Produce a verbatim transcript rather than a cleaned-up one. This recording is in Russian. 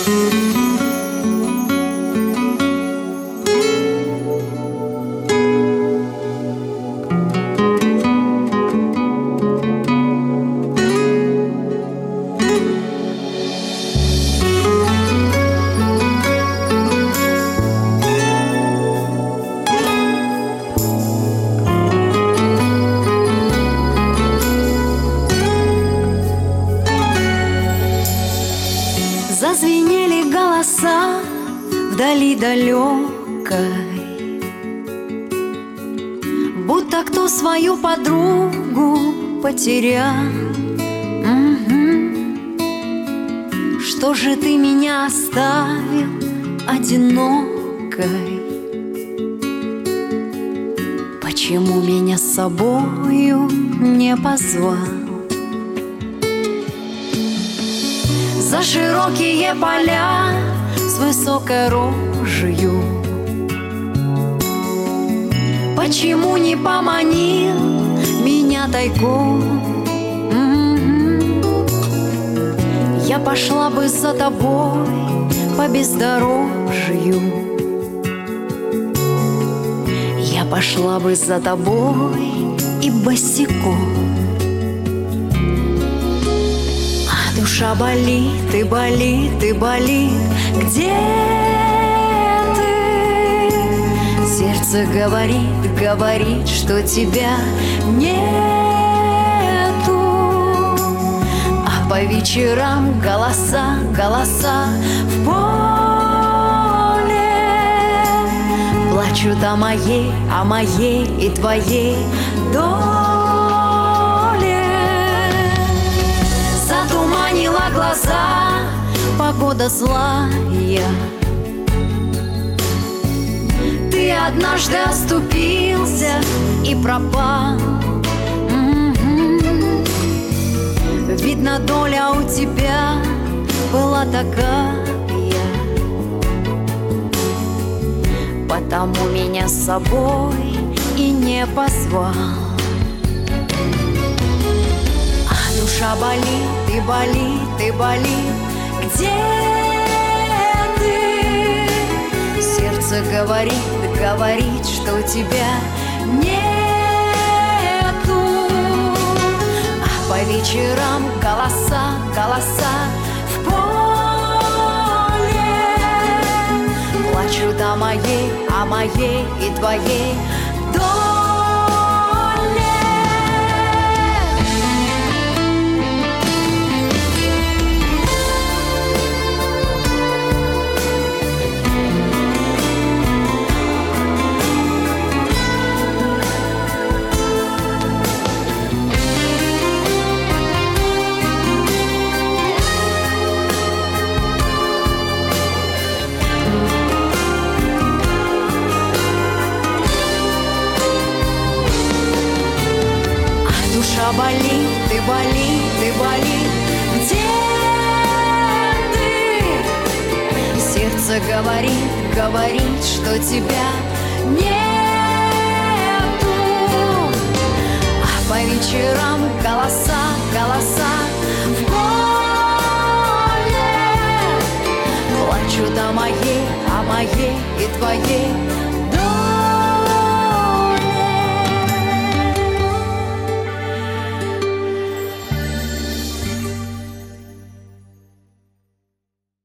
Зазвенели голоса вдали далекой, будто кто свою подругу потерял. М-м-м. Что же ты меня оставил одинокой? Почему меня с собою не позвал? За широкие поля с высокой рожью почему не поманил меня тайком? М-м-м. Я пошла бы за тобой по бездорожью, я пошла бы за тобой и босиком. Душа болит и болит и болит, где ты? Сердце говорит, говорит, что тебя нету. А по вечерам голоса, голоса в поле плачут о моей, о моей и твоей доле. Затуманила глаза погода злая, ты однажды оступился и пропал. М-м-м. Видно, доля у тебя была такая, потому меня с собой и не позвал. Душа болит и болит и болит, где ты? Сердце говорит, говорит, что тебя нету. А по вечерам голоса, голоса в поле плачут о моей, о моей и твоей доле. Душа болит и болит и болит, где ты? Сердце говорит, говорит, что тебя нету. А по вечерам голоса, голоса в поле плачут о моей, о моей и твоей